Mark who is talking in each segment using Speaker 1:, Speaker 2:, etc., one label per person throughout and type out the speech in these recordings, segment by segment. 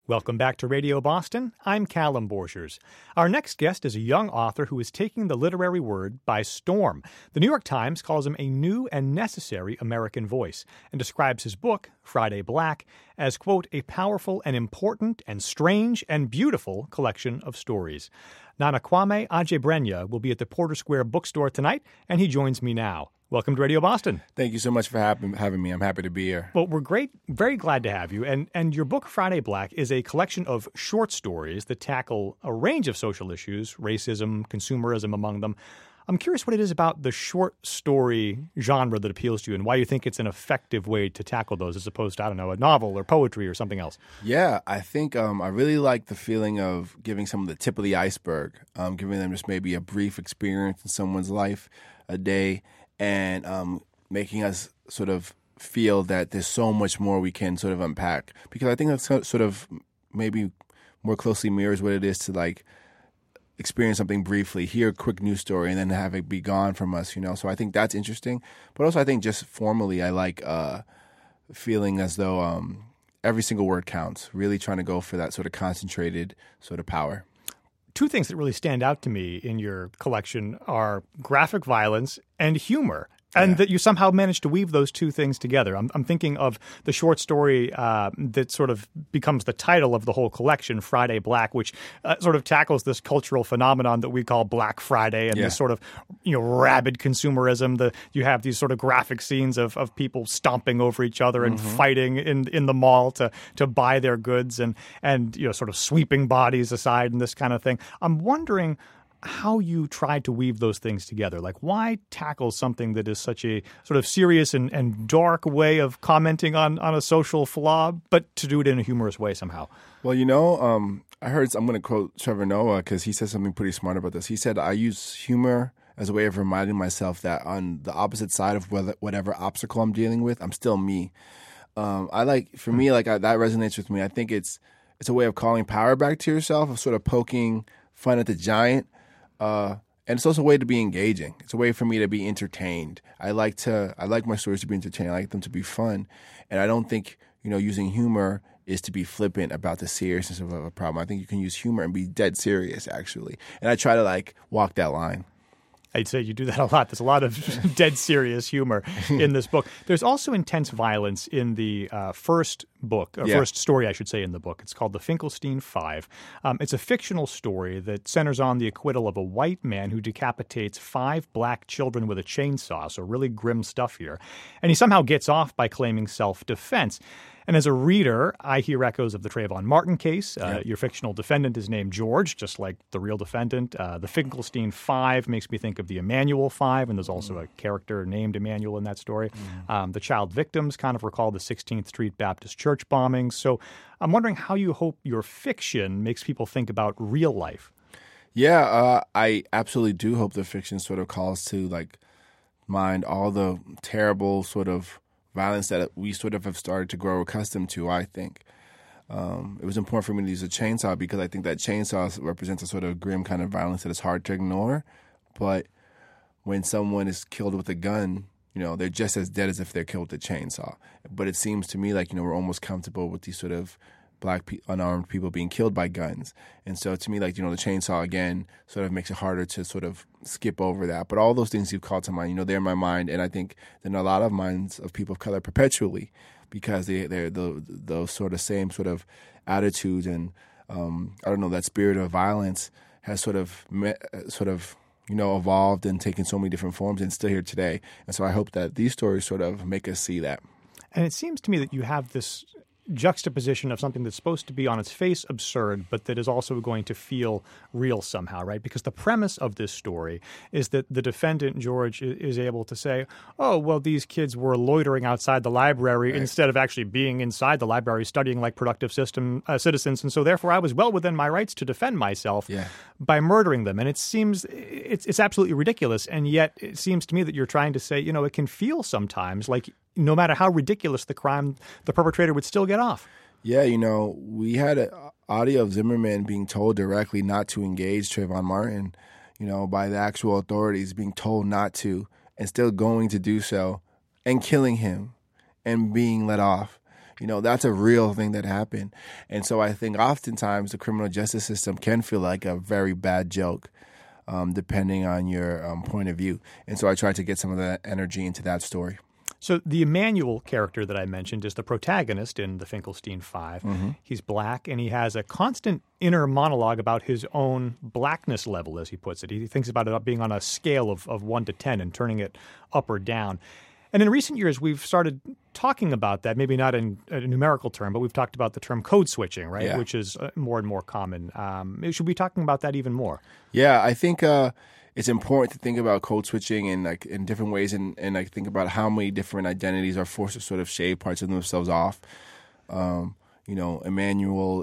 Speaker 1: Welcome back to Radio Boston. I'm Callum Borchers. Our next guest is a young author who is taking the literary word by storm. The New York Times calls him a new and necessary American voice and describes his book, Friday Black, as, quote, a powerful and important and strange and beautiful collection of stories. Nanakwame Adjei-Brenyah will be at the Porter Square bookstore tonight, and he joins me now. Welcome to Radio Boston.
Speaker 2: Thank you so much for having me. I'm happy to be here.
Speaker 1: Well, we're very glad to have you. And your book, Friday Black, is a collection of short stories that tackle a range of social issues, racism, consumerism among them. I'm curious what it is about the short story genre that appeals to you and why you think it's an effective way to tackle those as opposed to, I don't know, a novel or poetry or something else.
Speaker 2: Yeah, I think I really like the feeling of giving someone the tip of the iceberg, giving them just maybe a brief experience in someone's life, a day, and making us sort of feel that there's so much more we can sort of unpack. Because I think that's sort of maybe more closely mirrors what it is to like experience something briefly, hear a quick news story, and then have it be gone from us, you know. So I think that's interesting. But also I think just formally I like feeling as though every single word counts, really trying to go for that sort of concentrated sort of power.
Speaker 1: Two things that really stand out to me in your collection are graphic violence and humor, and that you somehow managed to weave those two things together. I'm thinking of the short story that sort of becomes the title of the whole collection, Friday Black, which sort of tackles this cultural phenomenon that we call Black Friday and this sort of rabid consumerism. You have these sort of graphic scenes of people stomping over each other and fighting in the mall to buy their goods and sort of sweeping bodies aside and this kind of thing. I'm wondering how you tried to weave those things together. Like, why tackle something that is such a sort of serious and dark way of commenting on a social flaw, but to do it in a humorous way somehow?
Speaker 2: Well, I heard, I'm going to quote Trevor Noah because he said something pretty smart about this. He said, I use humor as a way of reminding myself that on the opposite side of whatever obstacle I'm dealing with, I'm still me. That resonates with me. I think it's a way of calling power back to yourself, of sort of poking fun at the giant. And it's also a way to be engaging. It's a way for me to be entertained. I like my stories to be entertaining. I like them to be fun. And I don't think, using humor is to be flippant about the seriousness of a problem. I think you can use humor and be dead serious, actually. And I try to walk that line.
Speaker 1: I'd say you do that a lot. There's a lot of dead serious humor in this book. There's also intense violence in the first book, first story, I should say, in the book. It's called The Finkelstein Five. It's a fictional story that centers on the acquittal of a white man who decapitates 5 black children with a chainsaw, so really grim stuff here. And he somehow gets off by claiming self-defense. And as a reader, I hear echoes of the Trayvon Martin case. Your fictional defendant is named George, just like the real defendant. The Finkelstein Five makes me think of the Emanuel Five, and there's also a character named Emanuel in that story. The child victims kind of recall the 16th Street Baptist Church bombings. So I'm wondering how you hope your fiction makes people think about real life.
Speaker 2: Yeah, I absolutely do hope the fiction sort of calls to mind all the terrible sort of violence that we sort of have started to grow accustomed to, I think. It was important for me to use a chainsaw because I think that chainsaw represents a sort of grim kind of violence that is hard to ignore. But when someone is killed with a gun, they're just as dead as if they're killed with a chainsaw. But it seems to me like, we're almost comfortable with these sort of black unarmed people being killed by guns. And so to me, the chainsaw, again, sort of makes it harder to sort of skip over that. But all those things you've called to mind, they're in my mind. And I think they're in a lot of minds of people of color perpetually because they're those sort of same sort of attitudes and, that spirit of violence has sort of evolved and taken so many different forms and still here today. And so I hope that these stories sort of make us see that.
Speaker 1: And it seems to me that you have this juxtaposition of something that's supposed to be on its face absurd, but that is also going to feel real somehow, right? Because the premise of this story is that the defendant, George, is able to say, oh, well, these kids were loitering outside the library instead of actually being inside the library studying like productive citizens. And so therefore I was well within my rights to defend myself by murdering them. And it seems it's absolutely ridiculous. And yet it seems to me that you're trying to say, it can feel sometimes like no matter how ridiculous the crime, the perpetrator would still get off.
Speaker 2: Yeah, we had an audio of Zimmerman being told directly not to engage Trayvon Martin, by the actual authorities, being told not to, and still going to do so, and killing him, and being let off. That's a real thing that happened. And so I think oftentimes the criminal justice system can feel like a very bad joke, depending on your point of view. And so I tried to get some of that energy into that story.
Speaker 1: So the Emmanuel character that I mentioned is the protagonist in the Finkelstein Five. Mm-hmm. He's black, and he has a constant inner monologue about his own blackness level, as he puts it. He thinks about it being on a scale of 1 to 10 and turning it up or down. And in recent years, we've started talking about that, maybe not in a numerical term, but we've talked about the term code switching, right,
Speaker 2: yeah.
Speaker 1: which is more and more common. Should we be talking about that even more?
Speaker 2: Yeah, I think it's important to think about code switching in different ways and think about how many different identities are forced to sort of shave parts of themselves off. Emmanuel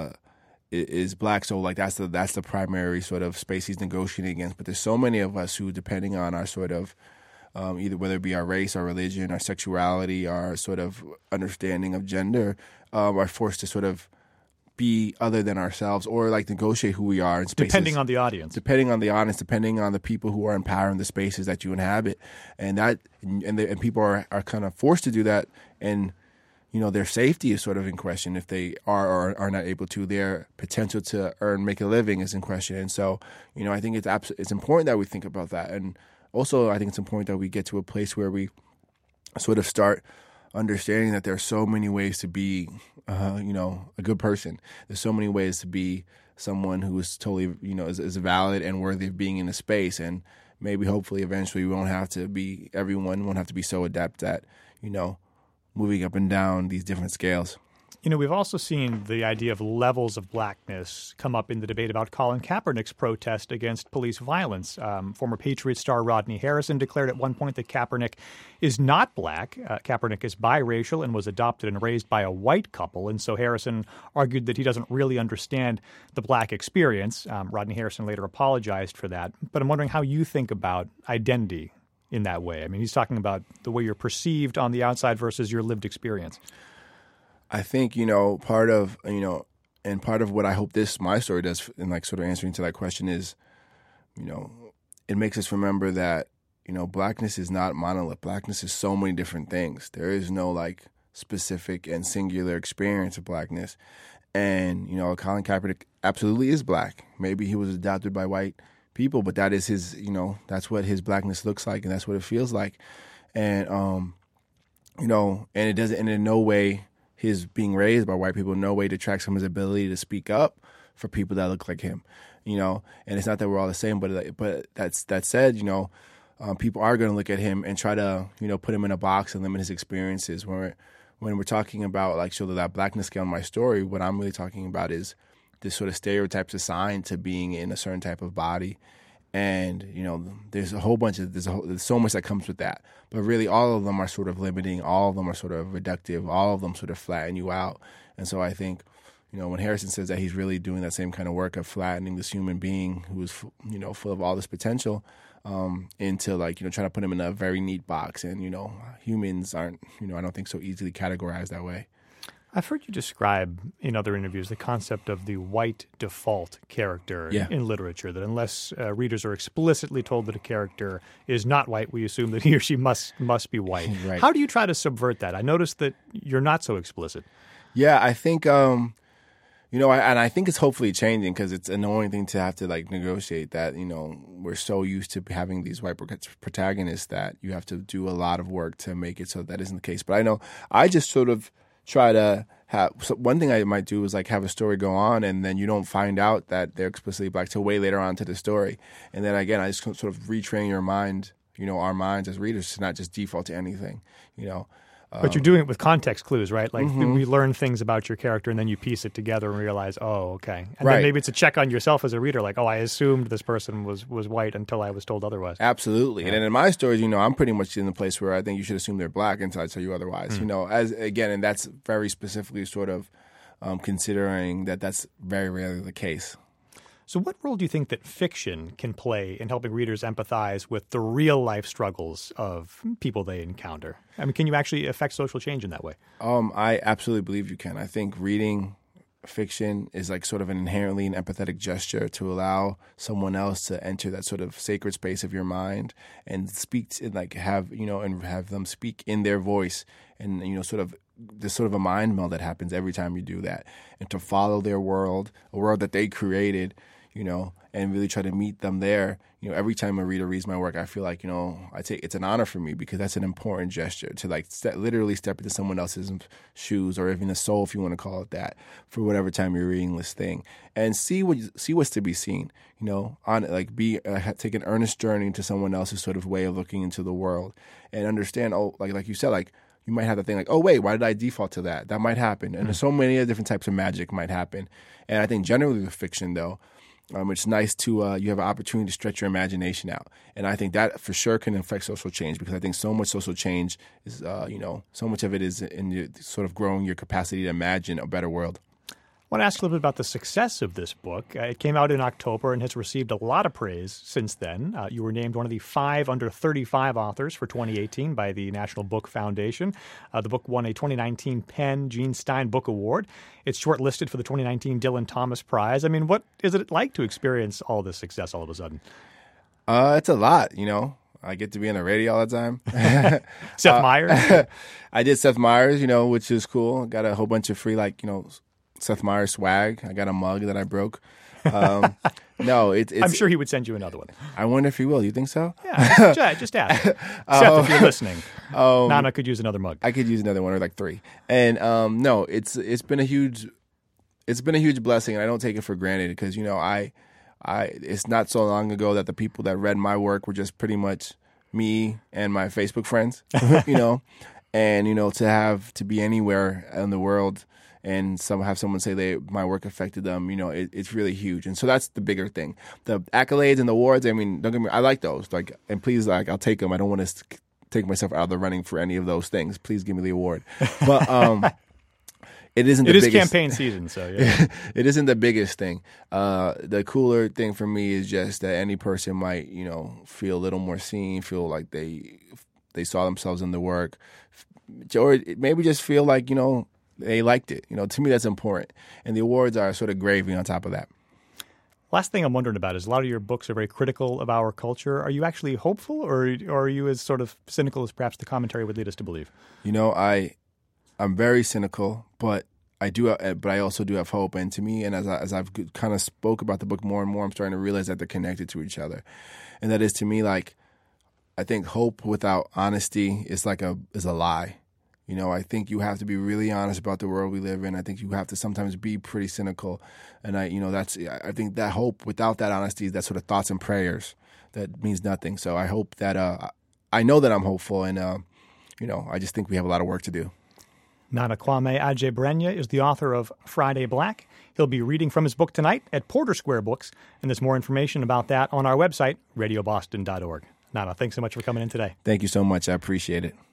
Speaker 2: is black, so that's the primary sort of space he's negotiating against. But there's so many of us who, depending on our sort of either whether it be our race, our religion, our sexuality, our sort of understanding of gender, are forced to sort of be other than ourselves or negotiate who we are in spaces.
Speaker 1: Depending on the audience.
Speaker 2: Depending on the people who are in power in the spaces that you inhabit. And people are kind of forced to do that, and their safety is sort of in question if they are or are not able to. Their potential to make a living is in question. And so, I think it's important that we think about that. And also, I think it's important that we get to a place where we sort of start understanding that there are so many ways to be, a good person. There's so many ways to be someone who is totally, is valid and worthy of being in a space. And maybe, hopefully, eventually, everyone won't have to be so adept at, moving up and down these different scales.
Speaker 1: We've also seen the idea of levels of blackness come up in the debate about Colin Kaepernick's protest against police violence. Former Patriot star Rodney Harrison declared at one point that Kaepernick is not black. Kaepernick is biracial and was adopted and raised by a white couple. And so Harrison argued that he doesn't really understand the black experience. Rodney Harrison later apologized for that. But I'm wondering how you think about identity in that way. I mean, he's talking about the way you're perceived on the outside versus your lived experience.
Speaker 2: I think, part of what I hope my story does in sort of answering to that question is, it makes us remember that, blackness is not monolith. Blackness is so many different things. There is no specific and singular experience of blackness. And, Colin Kaepernick absolutely is black. Maybe he was adopted by white people, but that is his, that's what his blackness looks like, and that's what it feels like. And, and it doesn't, and in no way, his being raised by white people in no way detracts from his ability to speak up for people that look like him, and it's not that we're all the same, but that said, people are going to look at him and try to, put him in a box and limit his experiences. When we're talking about sort of that blackness scale in my story, what I'm really talking about is this sort of stereotypes assigned to being in a certain type of body. And, there's so much that comes with that. But really all of them are sort of limiting. All of them are sort of reductive. All of them sort of flatten you out. And so I think, when Harrison says that he's really doing that same kind of work of flattening this human being who is, full of all this potential into trying to put him in a very neat box. And, humans aren't, I don't think so easily categorized that way.
Speaker 1: I've heard you describe in other interviews the concept of the white default character in literature, that unless readers are explicitly told that a character is not white, we assume that he or she must be white.
Speaker 2: Right.
Speaker 1: How do you try to subvert that? I noticed that you're not so explicit.
Speaker 2: Yeah, I think, and I think it's hopefully changing because it's an annoying thing to have to negotiate that, we're so used to having these white protagonists that you have to do a lot of work to make it so that isn't the case. But I know I just sort of try to have one thing I might do is have a story go on and then you don't find out that they're explicitly black till way later on to the story. And then again, I just sort of retrain your mind, our minds as readers to not just default to anything,
Speaker 1: But you're doing it with context clues, right? We learn things about your character and then you piece it together and realize, oh, okay. And then maybe it's a check on yourself as a reader, I assumed this person was white until I was told otherwise.
Speaker 2: Absolutely. Yeah. And then in my stories, I'm pretty much in the place where I think you should assume they're black until I tell you otherwise, and that's very specifically sort of considering that that's very rarely the case.
Speaker 1: So what role do you think that fiction can play in helping readers empathize with the real-life struggles of people they encounter? I mean, can you actually affect social change in that way?
Speaker 2: I absolutely believe you can. I think reading fiction is like sort of an inherently an empathetic gesture to allow someone else to enter that sort of sacred space of your mind and speak and like have them speak in their voice, and sort of there's sort of a mind meld that happens every time you do that, and to follow their world, a world that they created, and really try to meet them there. Every time a reader reads my work, I feel like, it's an honor for me, because that's an important gesture to like literally step into someone else's shoes, or even a soul, if you want to call it that, for whatever time you're reading this thing, and see what's to be seen. On it, like take an earnest journey into someone else's sort of way of looking into the world, and understand. Oh, like you said, like you might have the thing like, oh wait, why did I default to that? That might happen, and there's so many different types of magic might happen. And I think generally with fiction, though, it's nice to you have an opportunity to stretch your imagination out, and I think that for sure can affect social change, because I think so much social change is so much of it is in your, sort of growing your capacity to imagine a better world.
Speaker 1: I want to ask a little bit about the success of this book. It came out in October and has received a lot of praise since then. You were named one of the 5 under 35 authors for 2018 by the National Book Foundation. The book won a 2019 PEN Gene Stein Book Award. It's shortlisted for the 2019 Dylan Thomas Prize. I mean, what is it like to experience all this success all of a sudden?
Speaker 2: It's a lot, I get to be on the radio all the time.
Speaker 1: Seth Meyers?
Speaker 2: I did Seth Meyers, which is cool. Got a whole bunch of free, Seth Meyers swag. I got a mug that I broke. No, it's.
Speaker 1: I'm sure he would send you another one.
Speaker 2: I wonder if he will. You think so?
Speaker 1: Yeah, just ask. Seth, if you're listening, Nana could use another mug.
Speaker 2: I could use another one, or like 3. And no, it's been a huge blessing, and I don't take it for granted, because it's not so long ago that the people that read my work were just pretty much me and my Facebook friends, and to be anywhere in the world and have someone say my work affected them, it's really huge. And so that's the bigger thing. The accolades and the awards, I mean, don't get me, I like those. And please, I'll take them. I don't want to take myself out of the running for any of those things. Please give me the award. But it isn't. It is
Speaker 1: campaign season, so yeah.
Speaker 2: It isn't the biggest thing. The cooler thing for me is just that any person might, feel a little more seen, feel like they saw themselves in the work, or maybe just feel like they liked it. To me, that's important. And the awards are sort of gravy on top of that.
Speaker 1: Last thing I'm wondering about is a lot of your books are very critical of our culture. Are you actually hopeful, or are you as sort of cynical as perhaps the commentary would lead us to believe?
Speaker 2: I'm very cynical, but I also do have hope. And to me, and as I've kind of spoke about the book more and more, I'm starting to realize that they're connected to each other. And that is, to me, like, I think hope without honesty is a lie. I think you have to be really honest about the world we live in. I think you have to sometimes be pretty cynical. And I think that hope without that honesty, that sort of thoughts and prayers, that means nothing. So I hope that, I know that I'm hopeful, and, I just think we have a lot of work to do.
Speaker 1: Nana Kwame Adjei-Brenyah is the author of Friday Black. He'll be reading from his book tonight at Porter Square Books, and there's more information about that on our website, radioboston.org. Nana, thanks so much for coming in today.
Speaker 2: Thank you so much. I appreciate it.